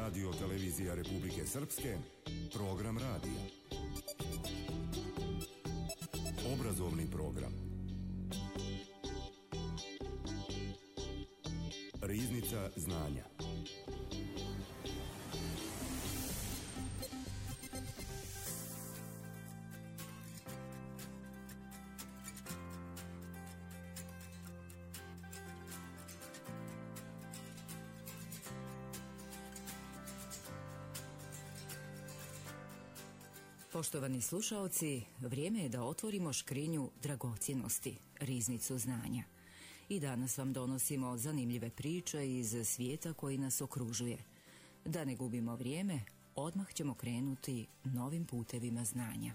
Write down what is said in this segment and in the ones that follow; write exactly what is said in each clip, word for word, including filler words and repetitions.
Radio televizija Republike Srpske, program radija. Obrazovni program. Riznica znanja. Poštovani slušaoci, vrijeme je da otvorimo škrinju dragocjenosti, riznicu znanja. I danas vam donosimo zanimljive priče iz svijeta koji nas okružuje. Da ne gubimo vrijeme, odmah ćemo krenuti novim putevima znanja.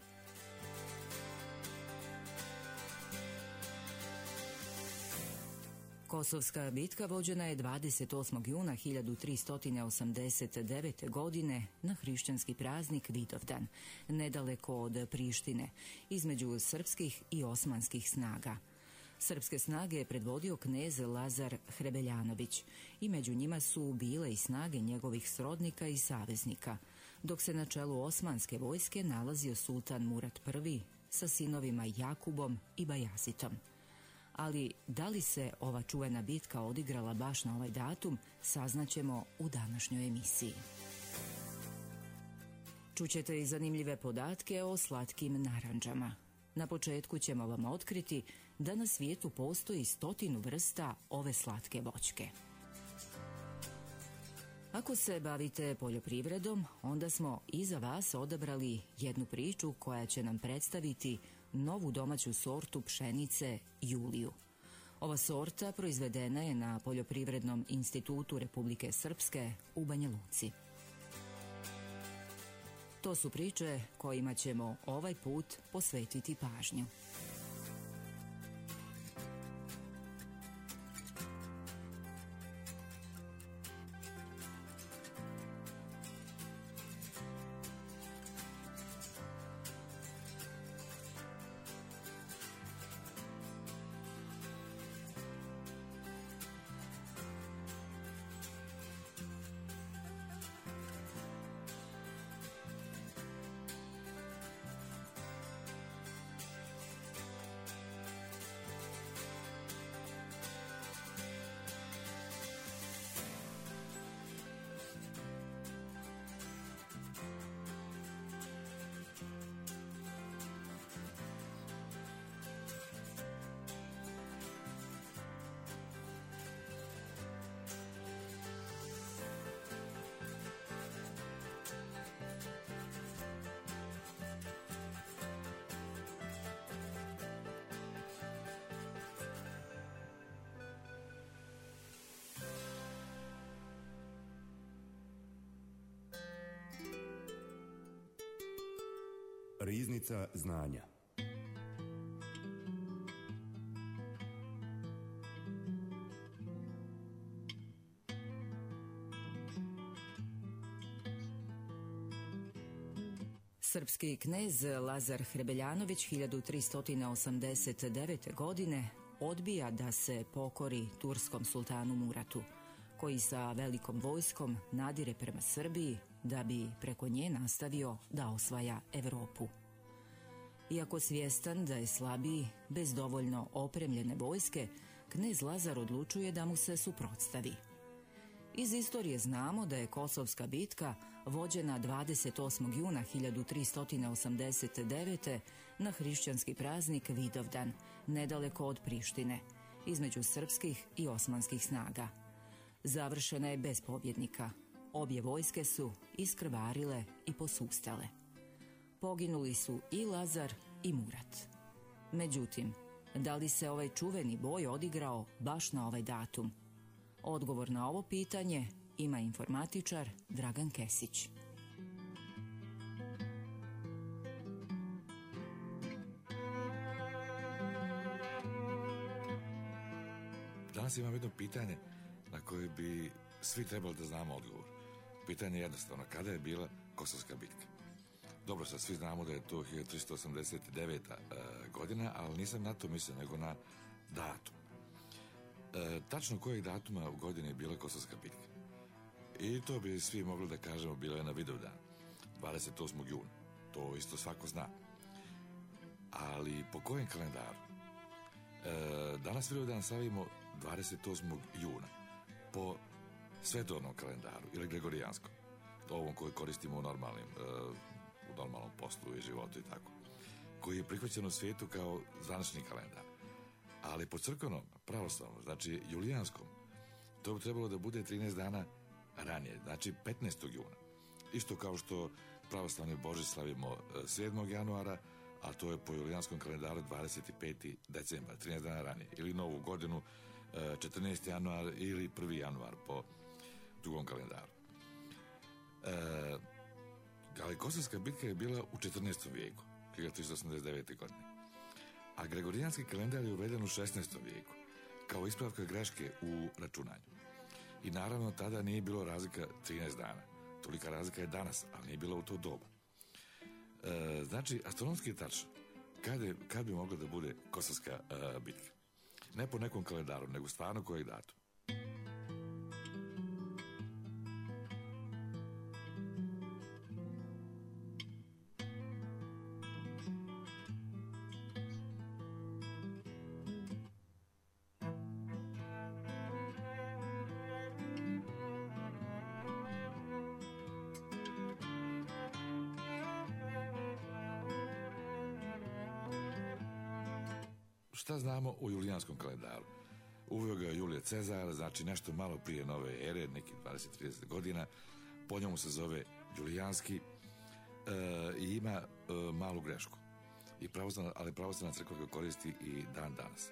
Kosovska bitka vođena je dvadeset osmog juna hiljadu tristo osamdeset devete. godine na hrišćanski praznik Vidovdan, nedaleko od Prištine, između srpskih i osmanskih snaga. Srpske snage je predvodio knez Lazar Hrebeljanović i među njima su bile i snage njegovih srodnika i saveznika, dok se na čelu osmanske vojske nalazio sultan Murat I sa sinovima Jakubom i Bajazitom. Ali da li se ova čuvena bitka odigrala baš na ovaj datum, saznaćemo u današnjoj emisiji. Čućete i zanimljive podatke o slatkim narandžama. Na početku ćemo vam otkriti da na svijetu postoji stotinu vrsta ove slatke voćke. Ako se bavite poljoprivredom, onda smo i za vas odabrali jednu priču koja će nam predstaviti novu domaću sortu pšenice Juliju. Ova sorta proizvedena je na Poljoprivrednom institutu Republike Srpske u Banja Luci. To su priče kojima ćemo ovaj put posvetiti pažnju. Riznica znanja. Srpski knez Lazar Hrebeljanović hiljadu tristo osamdeset devete. godine odbija da se pokori turskom sultanu Muratu, koji sa velikom vojskom nadire prema Srbiji da bi preko nje nastavio da osvaja Evropu. Iako svjestan da je slabiji, bez dovoljno opremljene vojske, knez Lazar odlučuje da mu se suprotstavi. Iz istorije znamo da je Kosovska bitka vođena dvadeset osmog juna hiljadu tristo osamdeset devete. na hrišćanski praznik Vidovdan, nedaleko od Prištine, između srpskih i osmanskih snaga. Završena je bez pobjednika. Obje vojske su iskrvarile i posustale. Poginuli su i Lazar i Murat. Međutim, da li se ovaj čuveni boj odigrao baš na ovaj datum? Odgovor na ovo pitanje ima informatičar Dragan Kesić. Danas imam jedno pitanje na koje bi svi trebali da znamo odgovor. Pitanje je jednostavno, kada je bila Kosovska bitka? Dobro, sad svi znamo da je to hiljadu tristo osamdeset deveta. godina, ali nisam na to mislio, nego na datum. E, tačno kojeg datuma u godini je bila Kosovska bitka? I to bi svi mogli da kažemo bilo je na Vidovdan, dvadeset osmog juna. To isto svako zna. Ali po kojem kalendaru? E, danas Vidovdan slavimo dvadeset osmog juna. Po svetovnom kalendaru ili gregorijanskom. Ovom koji koristimo u normalnim, e, u normalnom poslu i životu i tako. Koji je prihvaćen u svijetu kao zvanični kalendar. Ali po crkvenom, pravoslavnom, znači julijanskom, to bi trebalo da bude trinaest dana ranije, znači petnaestog juna. Isto kao što pravoslavni Božić slavimo sedmog januara, a to je po julijanskom kalendaru dvadeset peti decembar, trinaest dana ranije. Ili novu godinu četrnaesti januar ili prvi januar po drugom kalendaru. E, ali Kosovska bitka je bila u četrnaestom vijeku, hiljadu tristo osamdeset devete. godine. A gregorijanski kalendar je uveden u šesnaestom vijeku, kao ispravka greške u računanju. I naravno tada nije bilo razlika trinaest dana. Tolika razlika je danas, ali nije bila u to doba. E, znači, astronomski je tačno kad, je, kad bi mogla da bude Kosovska e, bitka. Ne po nekom kalendaru, nego stvarno kojeg datum. Šta znamo o julijanskom kalendaru? Uveo ga je Julije Cezar, znači nešto malo prije nove ere, neki dvadeset do trideset godina. Po njemu se zove julijanski e, i ima e, malu grešku. I pravoslavna, ali pravoslavna crkva ga koristi i dan danas.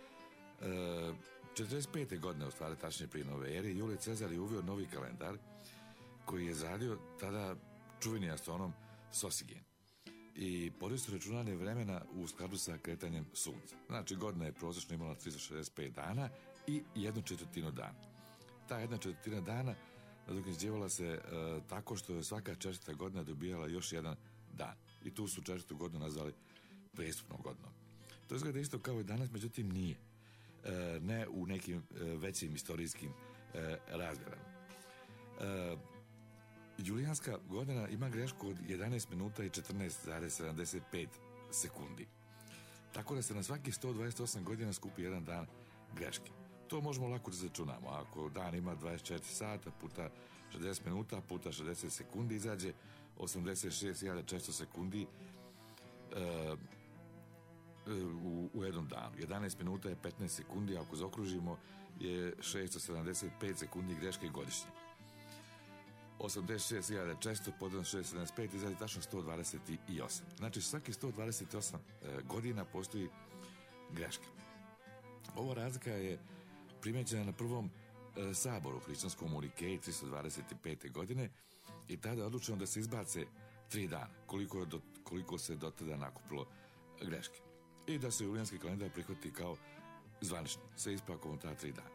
E, četrdeset pete. godine, u stvari tačnije prije nove ere, Julije Cezar je uveo novi kalendar koji je zaradio tada čuveni astronom Sosigen. I pored su računanje vremena u skladu sa kretanjem sunca. Znači, godina je prosječno imala tristo šezdeset pet dana i jednu četvrtinu dana. Ta jedna četvrtina dana nadoknađivala se e, tako što je svaka četvrta godina dobijala još jedan dan. I tu su četvrtu godinu nazvali prestupnom godinom. To izgleda isto kao i danas, međutim nije. E, ne u nekim e, većim istorijskim e, razmjerama. E, Julijanska godina ima grešku od jedanaest minuta i četrnaest zarez sedamdeset pet sekundi. Tako da se na svaki sto dvadeset osam godina skupi jedan dan greške. To možemo lako da začunamo. Ako dan ima dvadeset četiri sata puta šezdeset minuta puta šezdeset sekundi, izađe osamdeset šest hiljada četiristo sekundi e, u, u jednom danu. jedanaest minuta je petnaest sekundi, a ako zaokružimo je šesto sedamdeset pet sekundi greške godišnje. osamdeset šest hiljada četiristo podijeljeno šesto sedamdeset pet izađe tačno sto dvadeset osam. Znači svaki sto dvadeset osam e, godina postoji greška. Ova razlika je primećena na prvom e, saboru hrišćanskom u Nikeji tristo dvadeset pete. godine i tada je odlučeno da se izbace tri dana, koliko, je do, koliko se do tada nakupilo greške. I da se julijanski kalendar prihvati kao zvanični, sa ispravkom od ta tri dana.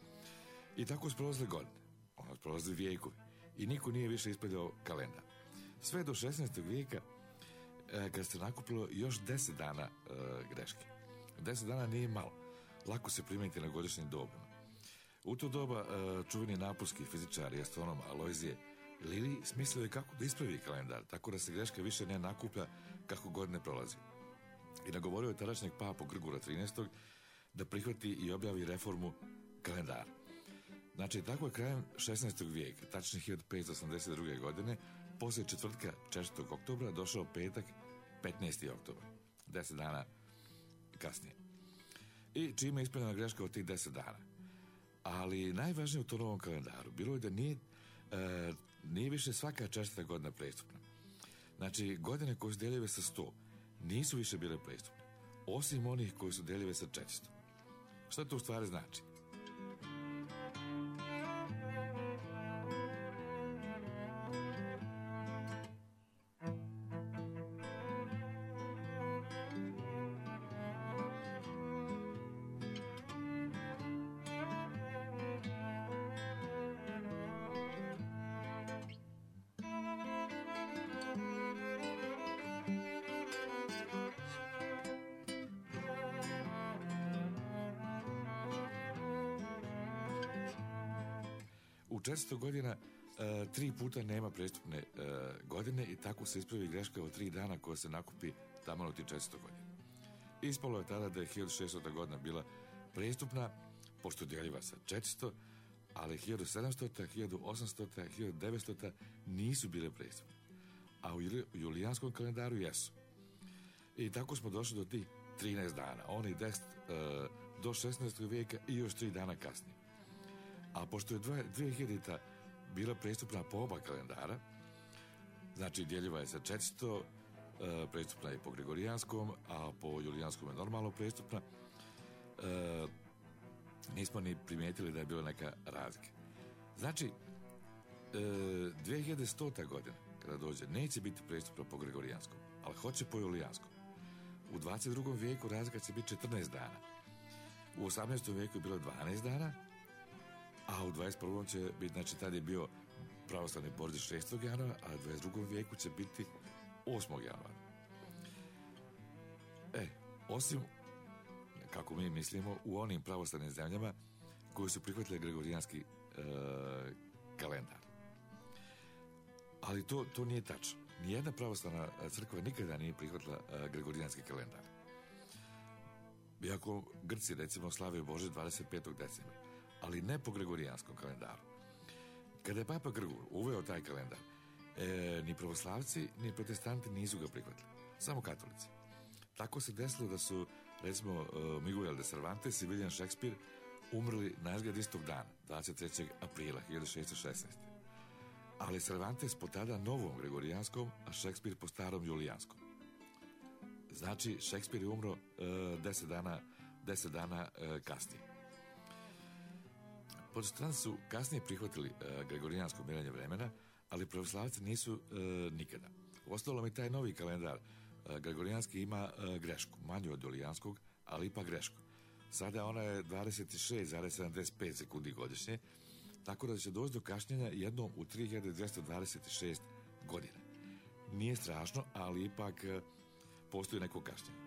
I tako su prolazile godine, ono prolazili vijekovi. I niko nije više ispravljao kalendar. Sve do šesnaestog vijeka, e, kad se nakupilo još deset dana e, greške. deset dana nije malo. Lako se primetiti na godišnjim dobama. U to doba e, čuveni napolski fizičar i astronom Alojzije Lili smislio je kako da ispravi kalendar, tako da se greška više ne nakuplja kako godine prolazi. I nagovorio je tadašnjeg papu Grgura trinaestog. da prihvati i objavi reformu kalendara. Znači, tako je krajem šesnaestog vijeka, tačnije hiljadu petsto osamdeset druge. godine, poslije četvrtka četvrtog oktobra, došao petak petnaesti oktobar, deset dana kasnije. I čime je ispravljena greška od tih deset dana. Ali najvažnije u tom novom kalendaru bilo je da nije, e, nije više svaka četvrta godina prestupna. Znači, godine koje su deljive sa sto nisu više bile prestupne, osim onih koji su deljive sa četiristo. Šta to u stvari znači? četiristo godina e, tri puta nema prestupne e, godine i tako se ispravi greška od tri dana koja se nakupi tamo od četiristo godina. Ispalo je tada da je hiljadu šeststota godina bila prestupna, pošto djeljiva sa četiristo, ali hiljadu sedamstota, hiljadu osamstota, hiljadu devetstota nisu bile prestupne. A u julijanskom kalendaru jesu. I tako smo došli do tih trinaest dana. Oni deset e, do šesnaestog vijeka i još tri dana kasnije. A pošto je dve hiljadita bila prestupna po oba kalendara, znači djeljiva je sa četiristo, e, prestupna je po gregorijanskom, a po julijanskom je normalno prestupna, e, nismo ni primijetili da je bila neka razlika. Znači, e, dve hiljade stota godina, kada dođe, neće biti prestupna po gregorijanskom, ali hoće po julijanskom. U dvadeset drugom vijeku razlika će biti četrnaest dana. U osamnaestom vijeku je bilo dvanaest dana, a u dvadeset prvom će biti, znači tad je bio pravoslavni Božić šestog januara, a u dvadeset drugom vijeku će biti osmog januara. E, osim, kako mi mislimo, u onim pravoslavnim zemljama koji su prihvatili gregorijanski e, kalendar. Ali to, to nije tačno. Nijedna pravoslavna crkva nikada nije prihvatila e, gregorijanski kalendar. Iako Grci, recimo, slave Božić dvadeset petog decembra, ali ne po gregorijanskom kalendaru. Kada je Papa Grgur uveo taj kalendar, e, ni pravoslavci, ni protestanti nisu ga prihvatili. Samo katolici. Tako se desilo da su, recimo, uh, Miguel de Cervantes i William Shakespeare umrli naizgled istog dana, dvadeset trećeg aprila hiljadu šeststo šesnaeste. Ali Cervantes po tada novom gregorijanskom, a Shakespeare po starom julijanskom. Znači, Shakespeare je umro uh, deset dana, deset dana uh, kasnije. Protestanti su kasnije prihvatili uh, gregorijansko mjerenje vremena, ali pravoslavci nisu uh, nikada. Uostalom i taj novi kalendar gregorijanski ima uh, grešku, manju od julijanskog, ali ipak grešku. Sada ona je dvadeset šest zarez sedamdeset pet sekundi godišnje, tako da će doći do kašnjenja jednom u tri hiljade dvjesto dvadeset šest godina. Nije strašno, ali ipak uh, postoji neko kašnjenje.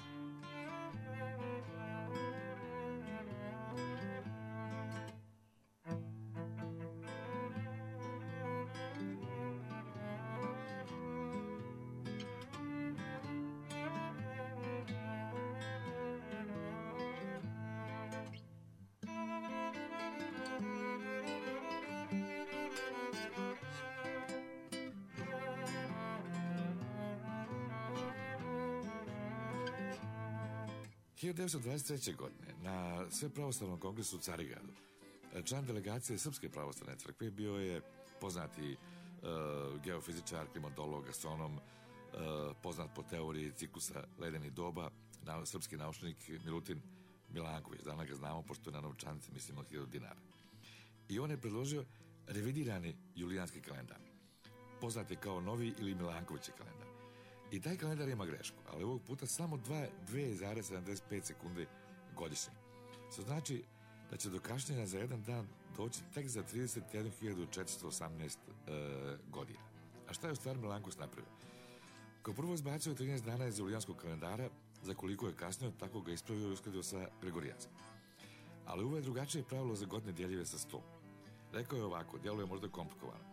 hiljadu devetsto dvadeset treće. godine na Svepravoslavnom kongresu u Carigradu član delegacije Srpske pravoslavne crkve bio je poznati uh, geofizičar, klimatolog, astronom, uh, poznat po teoriji ciklusa ledenih doba, na, srpski naučnik Milutin Milanković. Danas ga znamo pošto je na novčanici, mislim, od hiljadu dinara. I on je predložio revidirani julijanski kalendar, poznat je kao novi ili Milankovićev kalendar. I taj kalendar ima grešku, ali ovog puta samo dvije zarez sedamdeset pet sekunde godišnje. Što znači da će do kašnjenja za jedan dan doći tek za trideset jednu hiljadu četiristo osamnaest e, godina. A šta je u stvari Milanković napravio? Kao prvo izbacio trinaest dana iz julijanskog kalendara, za koliko je kasnio, tako ga ispravio i uskladio sa gregorijanskim. Ali ovo je drugačije pravilo za godine djeljive sa sto. Rekao je ovako, djeluje možda komplikovano.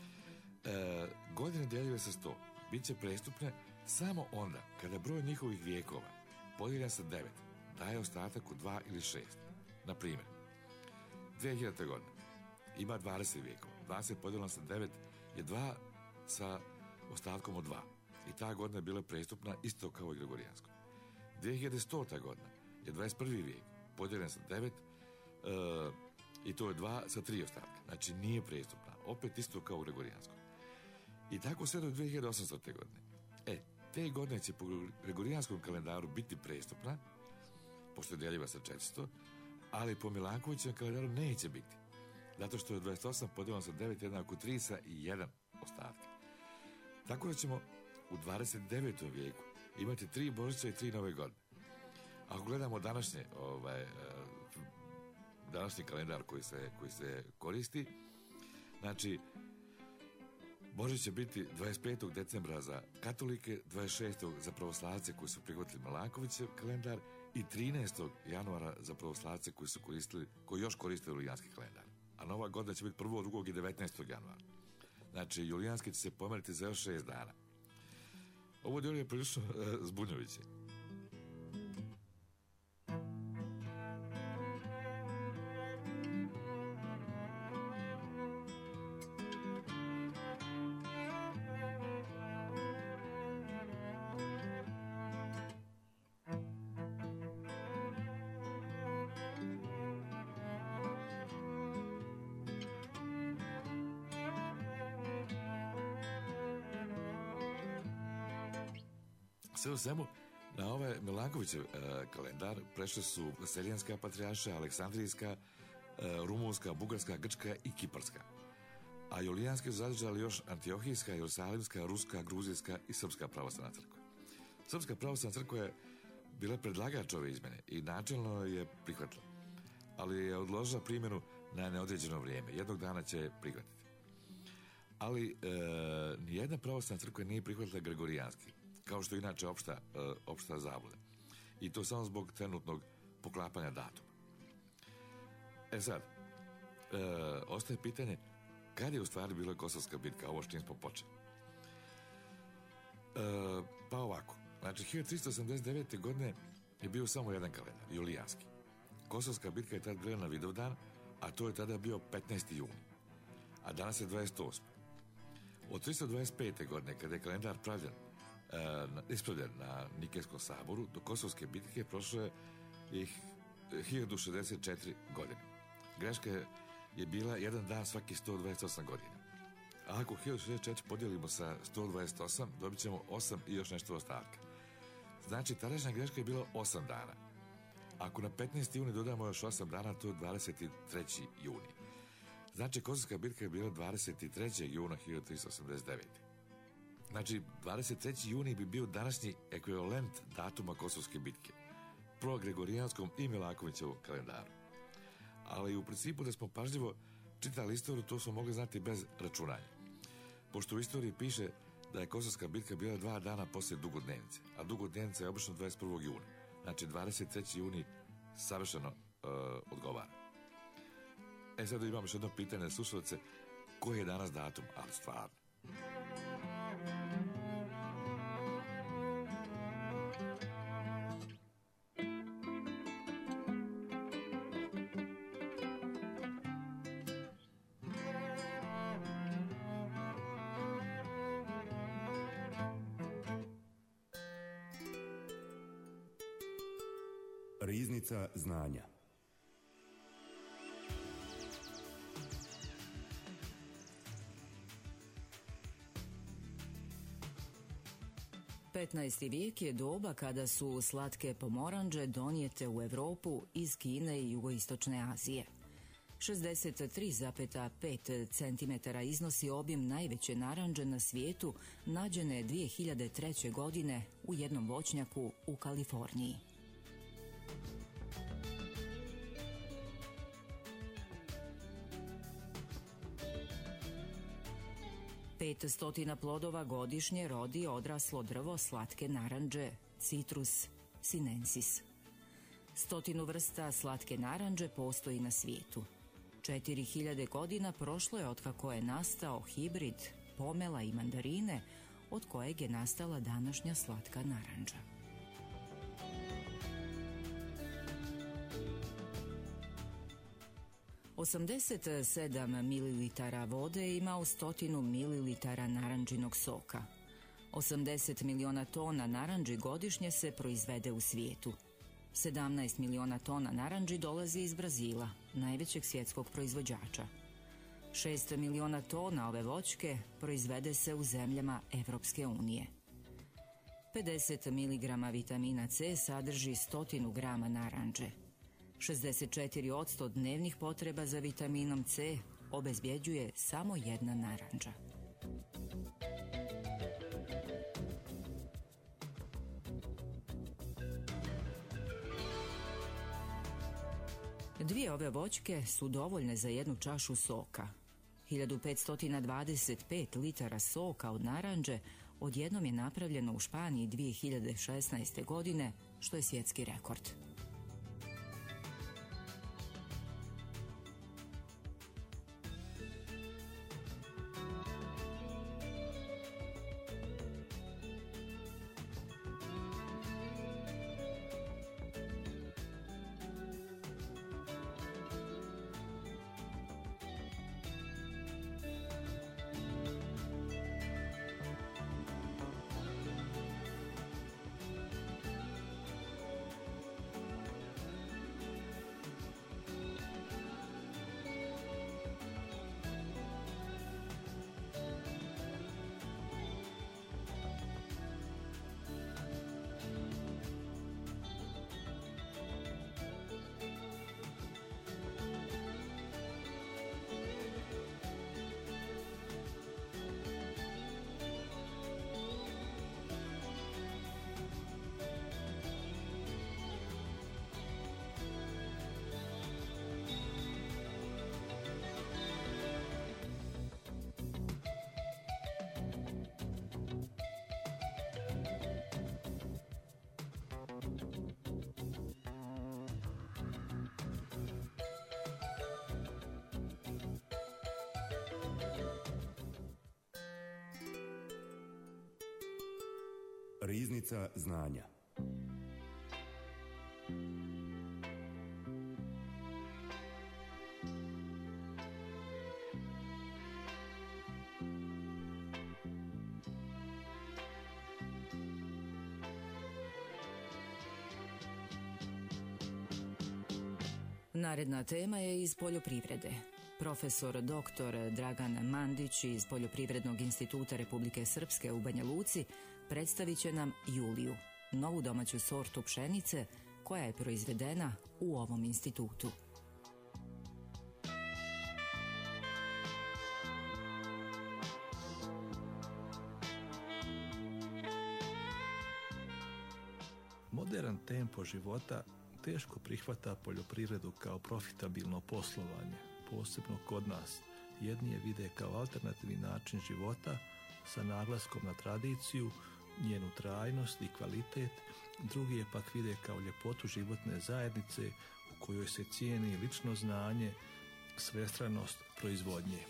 E, godine djeljive sa sto bit će prestupne samo onda kada broj njihovih vijekova podijeljen sa devet daje ostatak u dva ili šest. Na primjer, dvije hiljadite. godine ima dvadeset vijekova. dvadeset podijeljeno sa devet je dva sa ostatkom od dva. I ta godina je bila prestupna isto kao i gregorijansko. dvije hiljade stota. godina je dvadeset prvi vijek podijeljen sa devet uh, i to je dva sa tri ostatka. Znači nije prestupna. Opet isto kao u gregorijanskom. I tako sve do dvije hiljade osamstote. godine. E, te godine će po gregorijanskom kalendaru biti prestupna, pošto je djeljiva sa četiristo, ali po Milankovićevom kalendaru neće biti. Zato što je dvadeset osam podijeljeno sa devet jednako tri sa i jedan ostatka. Tako da ćemo u dvadeset devetom vijeku imati tri Božića i tri nove godine. Ako gledamo današnje, ovaj, današnji kalendar koji se, koji se koristi, znači Božić će biti dvadeset petog decembra za katolike, dvadeset šestog za pravoslavce koji su prihvatili Milankovićev kalendar i trinaestog januara za pravoslavce koji su koristili, koji još koriste julijanski kalendar. a nova godina će biti prvog, drugog i devetnaestog januara. Znači, julijanski će se pomeriti za još šest dana. Ovo djelo je prilično e, zbunjujuće. Sve u svemu, na ovaj Milankovićev e, kalendar prešle su Seljanska patrijarša, Aleksandrijska, e, Rumunska, Bugarska, Grčka i Kiparska. A julijanske su zadržali još Antiohijska, Jerusalimska, Ruska, Gruzijska i Srpska pravoslavna crkva. Srpska pravoslavna crkva je bila predlagač ove izmene i načelno je prihvatila, ali je odložila primjenu na neodređeno vrijeme. Jednog dana će je prihvatiti. Ali e, nijedna pravoslavna crkva nije prihvatila gregorijanski, kao što je inače opšta, uh, opšta zabluda. I to samo zbog trenutnog poklapanja datuma. E sad, uh, ostaje pitanje kad je u stvari bila Kosovska bitka, ovo s čim smo počeli. Uh, pa ovako, znači hiljadu tristo osamdeset devete. godine je bio samo jedan kalendar, julijanski. Kosovska bitka je tad bila na Vidovdan, a to je tada bio petnaesti juni. A danas je dvadeset osmi. Od tristo dvadeset pete. godine, kada je kalendar pravljen, ispravljen na Nikejskom saboru, do Kosovske bitke prošlo je ih hiljadu šezdeset četiri. godine. Greška je bila jedan dan svaki sto dvadeset osam godina. A ako hiljadu šezdeset četiri podijelimo sa sto dvadeset osam, dobit ćemo osam i još nešto ostatka. Znači, tadašnja greška je bila osam dana. Ako na petnaesti juni dodamo još osam dana, to je dvadeset treći juni. Znači, Kosovska bitka je bila dvadeset trećeg juna hiljadu tristo osamdeset devete. Znači, dvadeset treći juni bi bio današnji ekvivalent datuma Kosovske bitke, pro Gregorijanskom i Milankovićevom kalendaru. Ali u principu da smo pažljivo čitali istoriju, to smo mogli znati bez računanja. Pošto u istoriji piše da je Kosovska bitka bila dva dana poslije Dugodnevnice, a Dugodnevnica je obično dvadeset prvog juna. Znači, dvadeset treći juni savršeno uh, odgovara. E sad imamo još jedno pitanje za slušalce, koji je danas datum, ali stvarno. Riznica znanja. petnaesti. vijek je doba kada su slatke pomorandže donijete u Europu iz Kine i jugoistočne Azije. šezdeset tri zarez pet centimetara iznosi objem najveće narandže na svijetu, nađene dvije hiljade treće. godine u jednom voćnjaku u Kaliforniji. Pet stotina plodova godišnje rodi odraslo drvo slatke narandže, Citrus sinensis. Stotinu vrsta slatke narandže postoji na svijetu. Četiri hiljade godina prošlo je otkako je nastao hibrid pomela i mandarine, od kojeg je nastala današnja slatka narandža. osamdeset sedam mililitara vode ima u stotinu mililitara narandžinog soka. osamdeset miliona tona narandži godišnje se proizvede u svijetu. sedamnaest miliona tona narandži dolazi iz Brazila, najvećeg svjetskog proizvođača. šest miliona tona ove voćke proizvede se u zemljama Evropske unije. pedeset miligrama vitamina C sadrži stotinu grama narandže. šezdeset četiri posto dnevnih potreba za vitaminom C obezbjeđuje samo jedna narandža. Dvije ove voćke su dovoljne za jednu čašu soka. hiljadu petsto dvadeset pet litara soka od narandže odjednom je napravljeno u Španiji dvije hiljade šesnaeste. godine, što je svjetski rekord. Riznica znanja. Naredna tema je iz poljoprivrede. Profesor doktor Dragan Mandić iz Poljoprivrednog instituta Republike Srpske u Banja Luci predstavit će nam Juliju, novu domaću sortu pšenice koja je proizvedena u ovom institutu. Modern tempo života teško prihvata poljoprivredu kao profitabilno poslovanje, posebno kod nas. Jedni je vide kao alternativni način života sa naglaskom na tradiciju, njenu trajnost i kvalitet, drugi je pak vide kao ljepotu životne zajednice u kojoj se cijeni lično znanje, svestranost proizvodnje.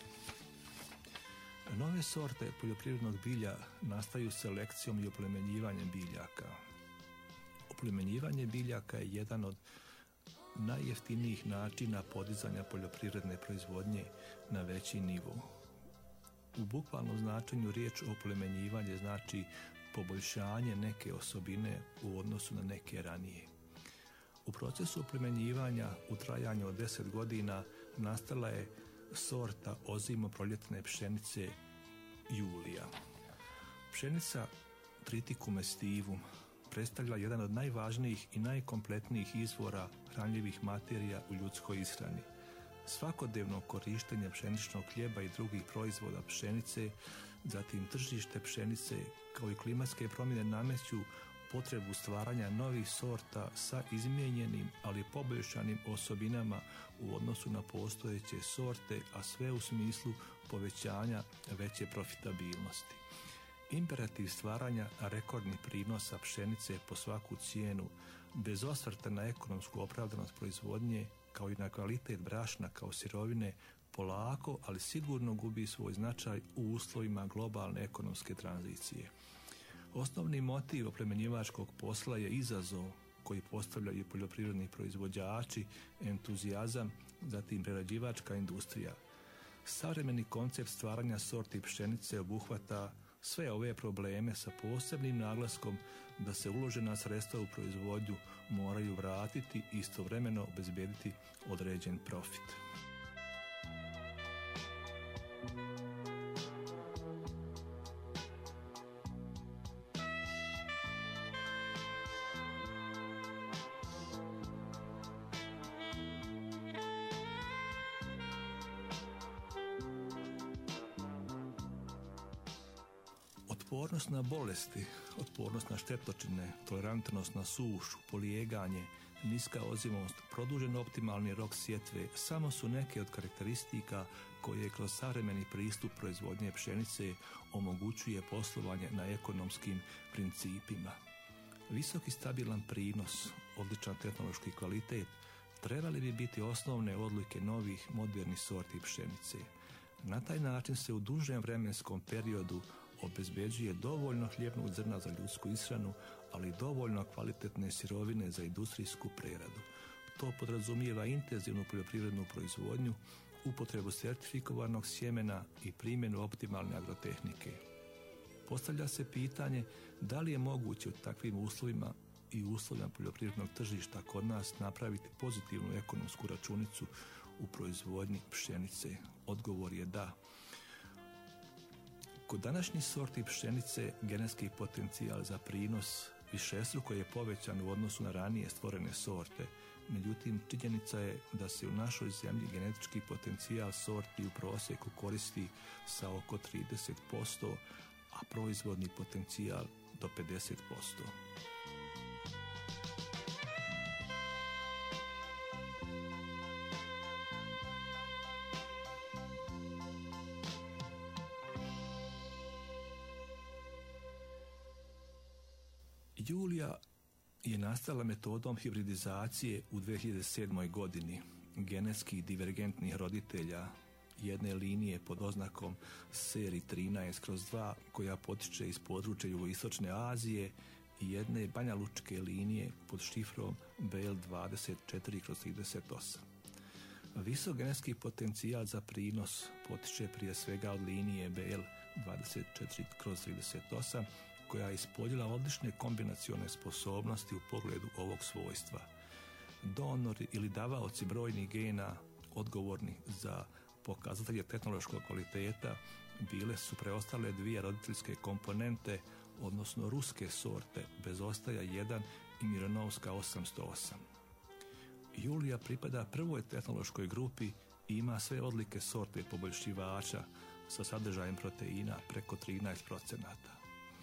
Nove sorte poljoprivrednog bilja nastaju selekcijom i oplemenjivanjem biljaka. Oplemenjivanje biljaka je jedan od najjeftinijih načina podizanja poljoprivredne proizvodnje na veći nivo. U bukvalnom značenju riječ oplemenjivanje znači poboljšanje neke osobine u odnosu na neke ranije. U procesu oplemenjivanja u trajanju od deset godina nastala je sorta ozimo-proljetne pšenice Julija. Pšenica Triticum aestivum predstavlja jedan od najvažnijih i najkompletnijih izvora hranljivih materija u ljudskoj ishrani. Svakodnevno korištenje pšeničnog hljeba i drugih proizvoda pšenice, zatim tržište pšenice kao i klimatske promjene nameću potrebu stvaranja novih sorta sa izmijenjenim, ali poboljšanim osobinama u odnosu na postojeće sorte, a sve u smislu povećanja veće profitabilnosti. Imperativ stvaranja rekordnih prinosa pšenice po svaku cijenu, bez osvrta na ekonomsku opravdanost proizvodnje, kao i na kvalitet brašna kao sirovine, polako, ali sigurno gubi svoj značaj u uslovima globalne ekonomske tranzicije. Osnovni motiv oplemenjivačkog posla je izazov koji postavljaju poljoprivredni proizvođači, entuzijazam, zatim prerađivačka industrija. Savremeni koncept stvaranja sorti pšenice obuhvata sve ove probleme sa posebnim naglaskom da se uložena sredstva u proizvodnju moraju vratiti i istovremeno obezbediti određen profit. Otpornost na bolesti, otpornost na štetočine, tolerantnost na sušu, polijeganje, niska ozimost, produžen optimalni rok sjetve samo su neke od karakteristika koje kroz savremeni pristup proizvodnje pšenice omogućuje poslovanje na ekonomskim principima. Visoki stabilan prinos, odličan tehnološki kvalitet trebali bi biti osnovne odlike novih modernih sorti pšenice. Na taj način se u dužem vremenskom periodu obezbeđuje dovoljno hljebnog zrna za ljudsku ishranu, ali dovoljno kvalitetne sirovine za industrijsku preradu. To podrazumijeva intenzivnu poljoprivrednu proizvodnju, upotrebu sertifikovanog sjemena i primjenu optimalne agrotehnike. Postavlja se pitanje da li je moguće u takvim uslovima i uslovima poljoprivrednog tržišta kod nas napraviti pozitivnu ekonomsku računicu u proizvodnji pšenice. Odgovor je da. Kod današnjih sorti pšenice genetski potencijal za prinos višestruko je povećan u odnosu na ranije stvorene sorte. Međutim, činjenica je da se u našoj zemlji genetički potencijal sorti u prosjeku koristi sa oko trideset posto, a proizvodni potencijal do pedeset posto. Julija je nastala metodom hibridizacije u dvije hiljade sedmoj godini genetski divergentnih roditelja jedne linije pod oznakom seri trinaest kroz dva koja potiče iz područja jugoistočne Azije i jedne banjalučke linije pod šifrom B L dvadeset četiri kroz trideset osam. Visok genetski potencijal za prinos potiče prije svega od linije B L dvadeset četiri kroz trideset osam koja je ispoljila odlične kombinacione sposobnosti u pogledu ovog svojstva. Donori ili davaoci brojnih gena odgovorni za pokazatelje tehnološkog kvaliteta bile su preostale dvije roditeljske komponente, odnosno ruske sorte Bezostaja jedan i Mironovska osamsto osam. Julija pripada prvoj tehnološkoj grupi i ima sve odlike sorte poboljšivača sa sadržajem proteina preko trinaest procenata.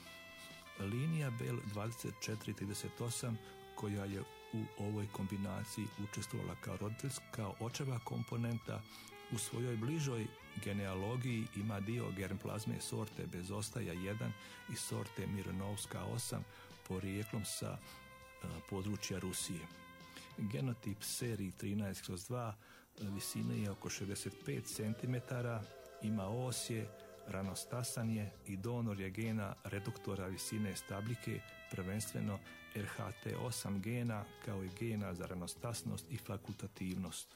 Linija B L dvadeset četiri trideset osam koja je u ovoj kombinaciji učestvovala kao roditeljska, kao očeva komponenta, u svojoj bližoj genealogiji ima dio germplazme sorte Bezostaja jedan i sorte Mironovska osam porijeklom sa a, područja Rusije. Genotip seriji trinaest kroz dva visine je oko šezdeset pet centimetara, ima osje, ranostasan je i donor je gena reduktora visine stabljike, prvenstveno R H T osam gena, kao i gena za ranostasnost i fakultativnost.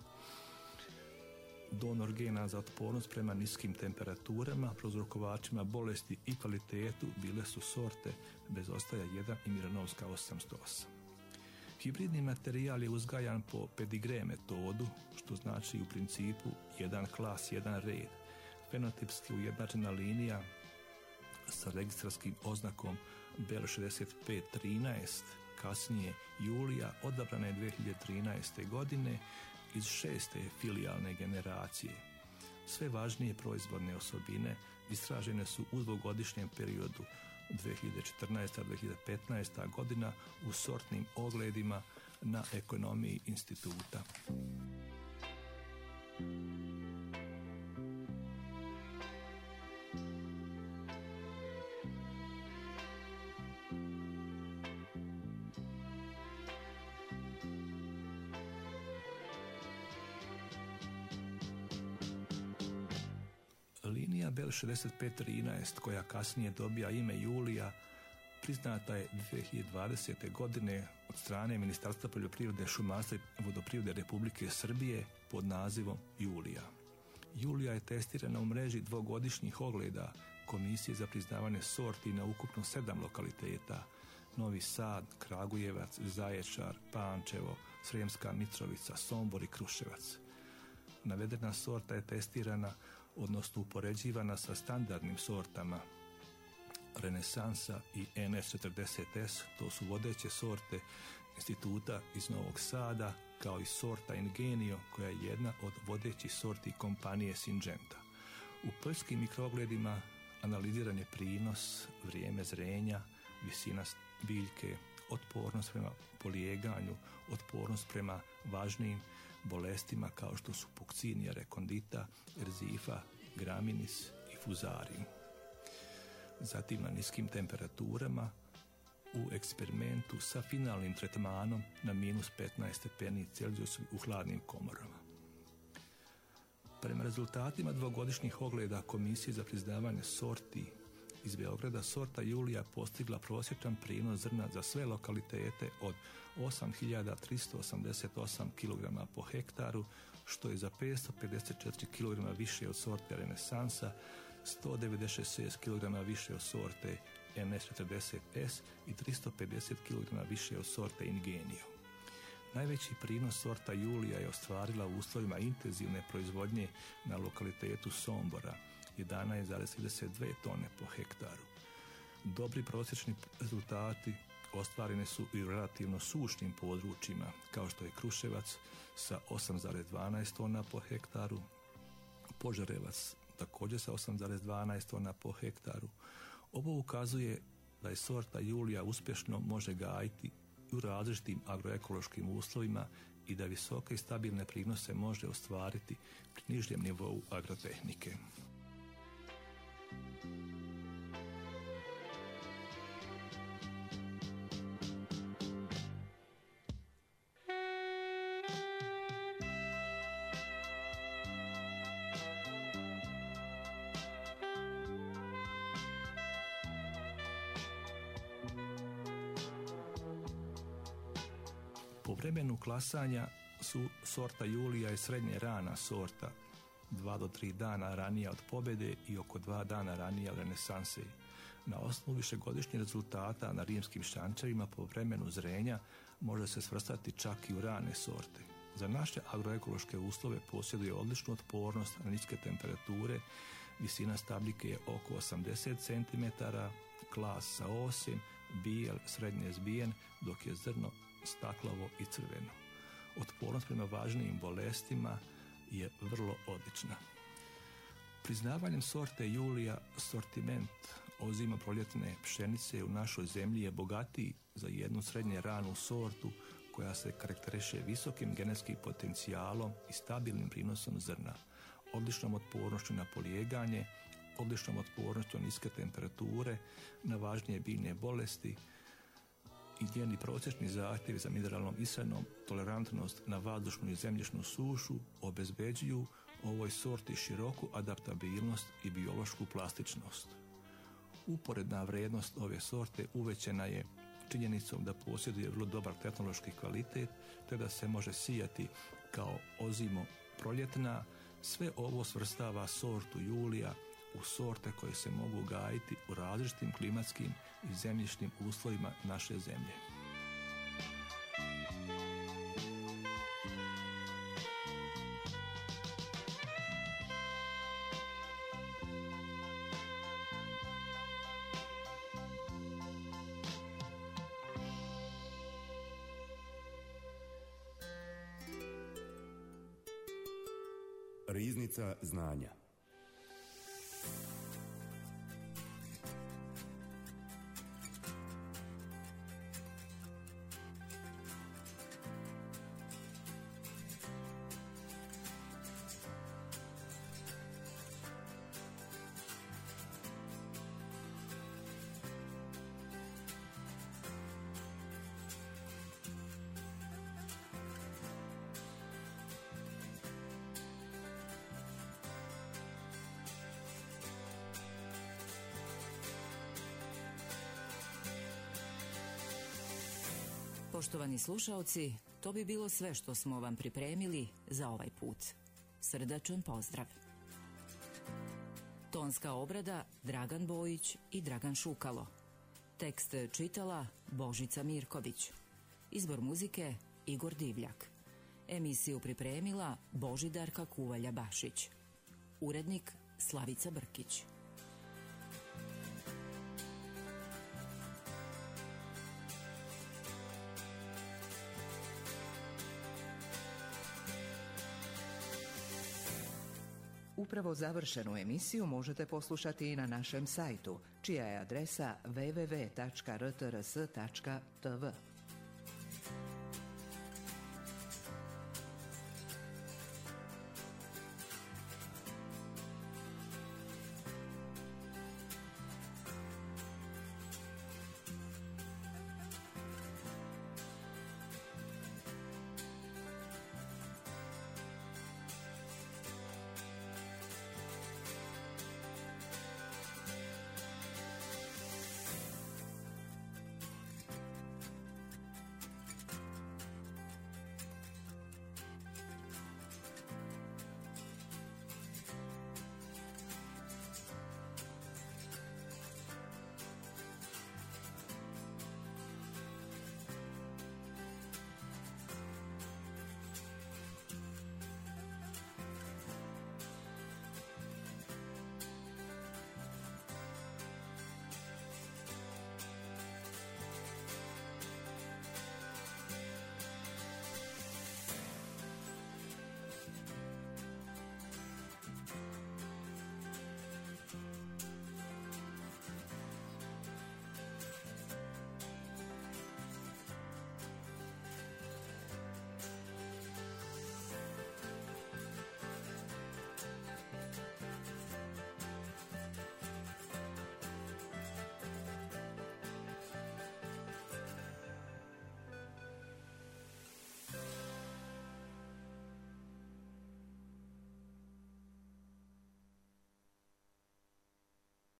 Donor gena za otpornost prema niskim temperaturama, prouzrokovačima bolesti i kvalitetu bile su sorte Bezostaja jedan i Mironovska osamsto osam. Hibridni materijal je uzgajan po pedigre metodu, što znači u principu jedan klas, jedan red. Fenotipski ujednačena linija sa registarskim oznakom B L šezdeset pet trinaest, kasnije Julija, odabrana je dvije hiljade trinaeste. godine iz šeste filijalne generacije. Sve važnije proizvodne osobine istražene su u dvogodišnjem periodu dvije hiljade četrnaesta. do dvije hiljade petnaeste. godina u sortnim ogledima na ekonomiji instituta. Linija B L šezdeset pet trinaest, koja kasnije dobija ime Julija, priznata je dvije hiljade dvadesete. godine od strane Ministarstva poljoprivrede, šumarstva i vodoprivrede Republike Srbije pod nazivom Julija. Julija je testirana u mreži dvogodišnjih ogleda Komisije za priznavanje sorti na ukupno sedam lokaliteta: Novi Sad, Kragujevac, Zaječar, Pančevo, Sremska Mitrovica, Sombor i Kruševac. Navedena sorta je testirana, odnosno upoređivana sa standardnim sortama Renesansa i N S četrdeset S, to su vodeće sorte instituta iz Novog Sada, kao i sorta Ingenio, koja je jedna od vodećih sorti kompanije Syngenta. U poljskim mikroogledima analiziran je prinos, vrijeme zrenja, visina biljke, otpornost prema polijeganju, otpornost prema važnijim bolestima kao što su Puccinia recondita, Erzifa, Graminis i Fusarium. Zatim na niskim temperaturama u eksperimentu sa finalnim tretmanom na minus petnaest stepeni Celzijusa u hladnim komorama. Prema rezultatima dvogodišnjih ogleda Komisije za priznavanje sorti iz Beograda, sorta Julija postigla prosječan prinos zrna za sve lokalitete od osam hiljada tristo osamdeset osam kilograma po hektaru, što je za petsto pedeset četiri kilograma više od sorte Renesansa, sto devedeset šest kilograma više od sorte N S četrdeset S i tristo pedeset kilograma više od sorte Ingenio. Najveći prinos sorta Julija je ostvarila u uslovima intenzivne proizvodnje na lokalitetu Sombora, jedanaest zarez trideset dvije tone po hektaru. Dobri prosječni rezultati ostvareni su i u relativno sušnim područjima, kao što je Kruševac sa osam zarez dvanaest tona po hektaru, Požarevac također sa osam zarez dvanaest tona po hektaru. Ovo ukazuje da je sorta Julija uspješno može gajiti u različitim agroekološkim uslovima i da visoke i stabilne prinose može ostvariti pri nižem nivou agrotehnike. Po vremenu klasanja su sorta Julija i srednje rana sorta, dva do tri dana ranija od pobjede i oko dva dana ranija od renesanse. Na osnovu višegodišnjih rezultata na rimskim šančevima po vremenu zrenja može se svrstati čak i u rane sorte. Za naše agroekološke uslove posjeduje odličnu otpornost na niske temperature, visina stabljike je oko osamdeset centimetara, klas sa osjem, bijel, srednje zbijen, dok je zrno staklavo i crveno. Otpornost prema važnijim bolestima je vrlo odlična. Priznavanjem sorte Julija sortiment ozima proljetne pšenice u našoj zemlji je bogatiji za jednu srednje ranu sortu koja se karakteriše visokim genetskim potencijalom i stabilnim prinosom zrna, odličnom otpornošću na polijeganje, odličnom otpornošću na niske temperature, na važnije biljne bolesti i njeni prosječni zahtjevi za mineralnom ishranom, tolerantnost na vazdušnu i zemljišnu sušu obezbeđuju ovoj sorti široku adaptabilnost i biološku plastičnost. Uporedna vrijednost ove sorte uvećana je činjenicom da posjeduje vrlo dobar tehnološki kvalitet, te da se može sijati kao ozimo proljetna. Sve ovo svrstava sortu Julija u sorte koje se mogu gajiti u različitim klimatskim i zemljišnim uslovima naše zemlje. Riznica znanja. Poštovani slušaoci, to bi bilo sve što smo vam pripremili za ovaj put. Srdačan pozdrav. Tonska obrada Dragan Bojić i Dragan Šukalo. Tekst čitala Božica Mirković. Izbor muzike Igor Divljak. Emisiju pripremila Božidarka Kuvalja-Bašić. Urednik Slavica Brkić. Upravo završenu emisiju možete poslušati i na našem sajtu, čija je adresa w w w tačka r t r s tačka t v.